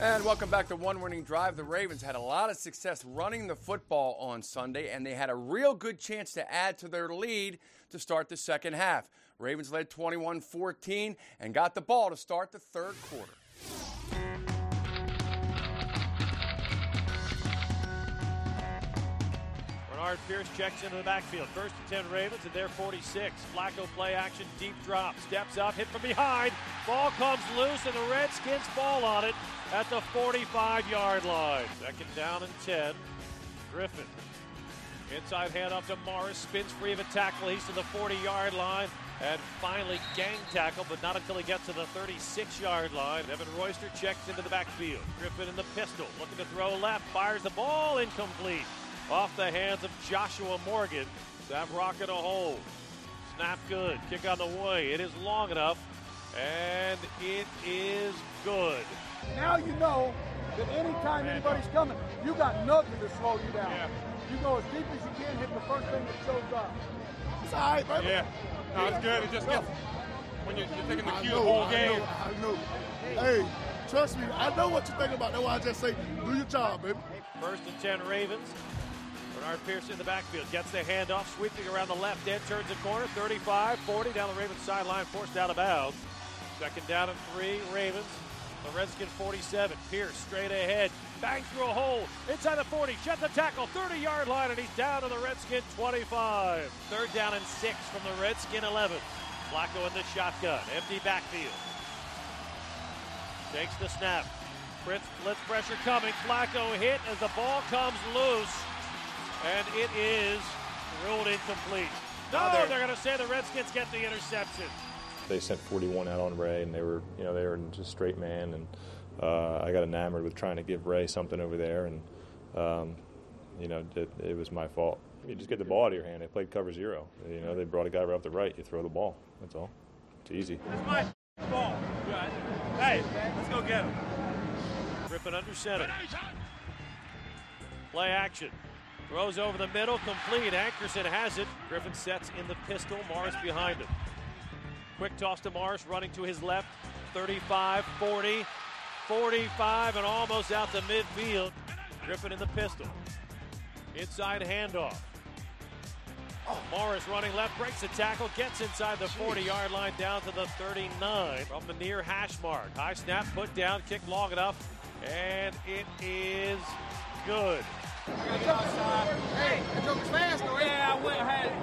And welcome back to One Winning Drive. The Ravens had a lot of success running the football on Sunday, and they had a real good chance to add to their lead to start the second half. Ravens led 21-14 and got the ball to start the third quarter. Bernard Pierce checks into the backfield. First and 10 Ravens at their 46. Flacco play action, deep drop. Steps up, hit from behind. Ball comes loose, and the Redskins fall on it at the 45-yard line. Second down and 10. Griffin. Inside handoff to Morris. Spins free of a tackle. He's to the 40-yard line. And finally gang tackle, but not until he gets to the 36-yard line. Evan Royster checks into the backfield. Griffin in the pistol. Looking to throw left. Fires the ball. Incomplete. Off the hands of Joshua Morgan. That rocket a hole. Snap good. Kick on the way. It is long enough. And it is good. Now you know that anytime anybody's coming, you got nothing to slow you down. Yeah. You go as deep as you can, hit the first thing that shows up. It's all right, baby. Yeah. No, it's good. It just gets, when you're taking the cue the whole game. I know. Hey, trust me, I know what you're thinking about. That's why I just say, do your job, baby. First and 10 Ravens. Bernard Pierce in the backfield. Gets the handoff, sweeping around the left end, turns the corner, 35-40 down the Ravens sideline, forced out of bounds. Second down and 3 Ravens. The Redskin 47. Pierce straight ahead. Bangs through a hole. Inside the 40. Shut the tackle. 30-yard line, and he's down to the Redskin 25. Third down and 6 from the Redskin 11. Flacco in the shotgun. Empty backfield. Takes the snap. Blitz pressure coming. Flacco hit as the ball comes loose. And it is ruled incomplete. No, they're going to say the Redskins get the interception. They sent 41 out on Ray, and they were just straight man, and I got enamored with trying to give Ray something over there, and it was my fault. You just get the ball out of your hand. They played cover zero. They brought a guy right up the right. You throw the ball. That's all. It's easy. That's my ball. Hey, let's go get him. Griffin under center. Play action. Throws over the middle, complete. Ankerson has it. Griffin sets in the pistol. Morris behind him. Quick toss to Morris, running to his left. 35, 40, 45, and almost out to midfield. Griffin in the pistol. Inside handoff. Morris running left, breaks the tackle, gets inside the 40-yard line down to the 39. From the near hash mark. High snap, put down, kick long enough, and it is good. Hey, that joke was fast, though. Yeah, I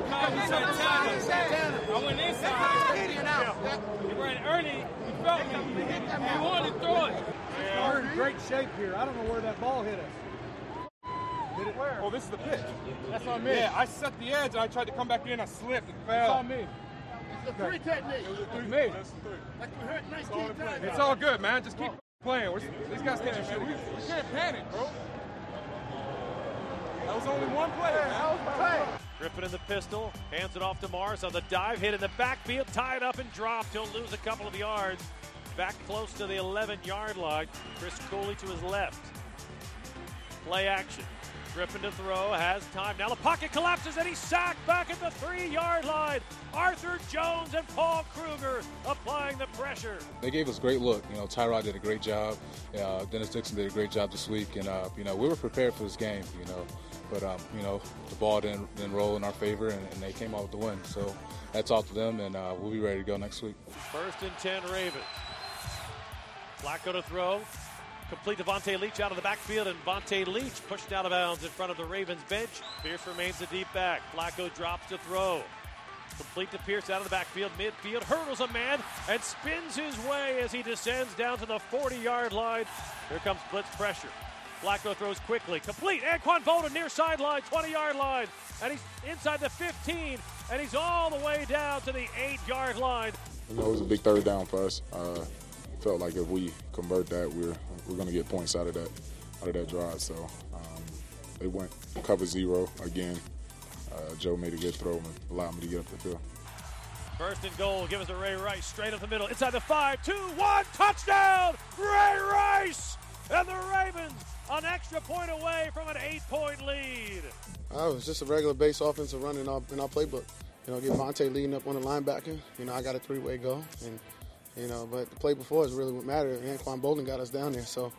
went inside. He ran early. He felt me. He wanted to throw it. We're in great shape here. I don't know where that ball hit us. Did it where? Oh, this is the pitch. That's on me. Yeah, I set the edge. I tried to come back in. I slipped and fell. That's on me. It's a three technique. It was a three. Me. That's the three. Like we heard 19 times. It's all good, man. Just keep playing. These guys can't shoot. We can't panic, bro. That was only one play. That was play. Griffin in the pistol, hands it off to Morris on the dive, hit in the backfield, tied up and dropped. He'll lose a couple of yards. Back close to the 11-yard line. Chris Cooley to his left. Play action. Griffin to throw, has time. Now the pocket collapses and he's sacked back at the 3-yard line. Arthur Jones and Paul Kruger applying the pressure. They gave us a great look. Tyrod did a great job. Dennis Dixon did a great job this week. And, we were prepared for this game, But, the ball didn't roll in our favor, and they came out with the win. So that's off to them, and we'll be ready to go next week. First and 10 Ravens. Flacco to throw. Complete to Vontae Leach out of the backfield, and Vontae Leach pushed out of bounds in front of the Ravens bench. Pierce remains the deep back. Flacco drops to throw. Complete to Pierce out of the backfield, midfield, hurdles a man, and spins his way as he descends down to the 40-yard line. Here comes blitz pressure. Flacco throws quickly, complete. Anquan Bolden near sideline, 20-yard line, and he's inside the 15, and he's all the way down to the 8-yard line. It was a big third down for us. Felt like if we convert that, we're going to get points out of that drive. So they went cover zero again. Joe made a good throw and allowed me to get up the field. First and goal, give us a Ray Rice straight up the middle, inside the 5, 2, 1, touchdown, Ray Rice, and the Ravens an extra point away from an 8-point lead. It was just a regular base offensive run in our playbook. Get Vontae leading up on the linebacker. I got a three-way go, and but the play before is really what mattered. Anquan Bolden got us down there, so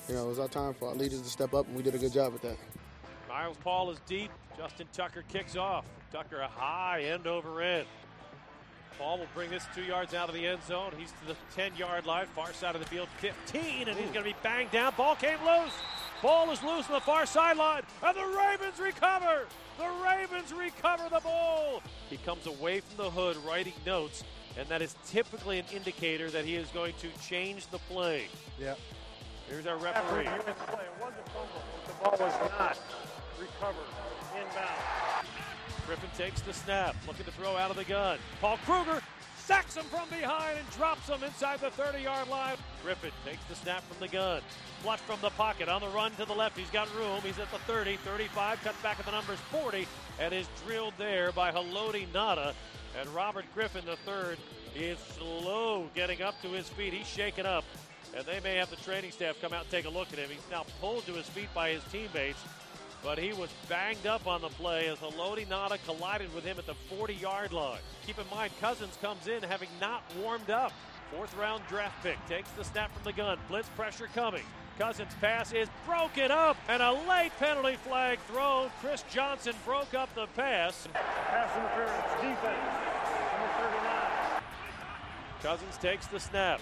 it was our time for our leaders to step up, and we did a good job at that. Miles Paul is deep. Justin Tucker kicks off. Tucker a high end over end. Paul will bring this 2 yards out of the end zone. He's to the 10-yard line, far side of the field, 15, and he's going to be banged down. Ball came loose. Ball is loose on the far sideline, and the Ravens recover. The Ravens recover the ball. He comes away from the hood writing notes, and that is typically an indicator that he is going to change the play. Yeah. Here's our referee. It wasn't fumble. The ball was not recovered inbound. Griffin takes the snap, looking to throw out of the gun. Paul Kruger sacks him from behind and drops him inside the 30-yard line. Griffin takes the snap from the gun. Flush from the pocket, on the run to the left. He's got room. He's at the 30, 35, cuts back at the numbers 40, and is drilled there by Haloti Ngata. And Robert Griffin III is slow getting up to his feet. He's shaken up, and they may have the training staff come out and take a look at him. He's now pulled to his feet by his teammates, but he was banged up on the play as Haloti Ngata collided with him at the 40-yard line. Keep in mind, Cousins comes in having not warmed up. 4th-round draft pick takes the snap from the gun. Blitz pressure coming. Cousins' pass is broken up, and a late penalty flag thrown. Chris Johnson broke up the pass. Pass interference, defense, number 39. Cousins takes the snap.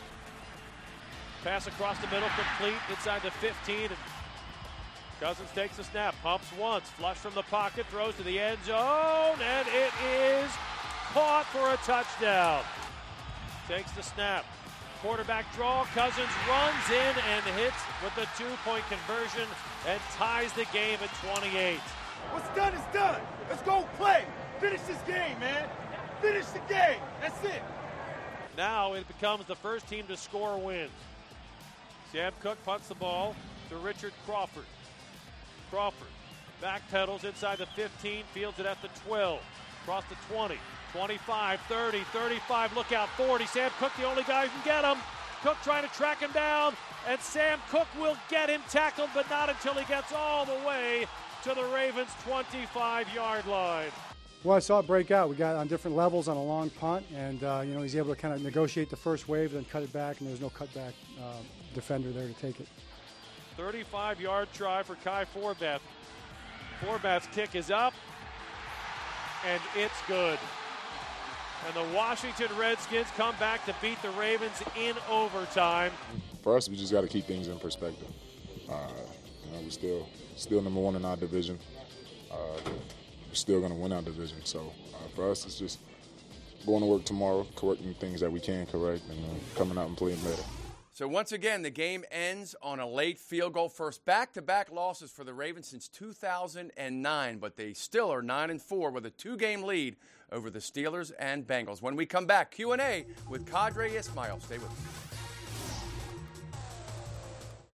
Pass across the middle, complete inside the 15. And Cousins takes the snap, pumps once, flush from the pocket, throws to the end zone, and it is caught for a touchdown. Takes the snap. Quarterback draw, Cousins runs in and hits with the 2-point conversion and ties the game at 28. What's done is done. Let's go play. Finish this game, man. Finish the game. That's it. Now it becomes the first team to score wins. Sam Cook punts the ball to Richard Crawford. Crawford backpedals inside the 15, fields it at the 12, across the 20. 25, 30, 35, look out, 40. Sam Cook, the only guy who can get him. Cook trying to track him down, and Sam Cook will get him tackled, but not until he gets all the way to the Ravens' 25-yard line. Well, I saw it break out. We got on different levels on a long punt, and he's able to kind of negotiate the first wave, then cut it back, and there's no cutback defender there to take it. 35-yard try for Kai Forbath. Forbath's kick is up, and it's good. And the Washington Redskins come back to beat the Ravens in overtime. For us, we just got to keep things in perspective. We're still number one in our division. We're still going to win our division. So for us, it's just going to work tomorrow, correcting things that we can correct, and coming out and playing better. So once again, the game ends on a late field goal. First back-to-back losses for the Ravens since 2009, but they still are 9-4 with a 2-game lead over the Steelers and Bengals. When we come back, Q&A with Qadry Ismail. Stay with us.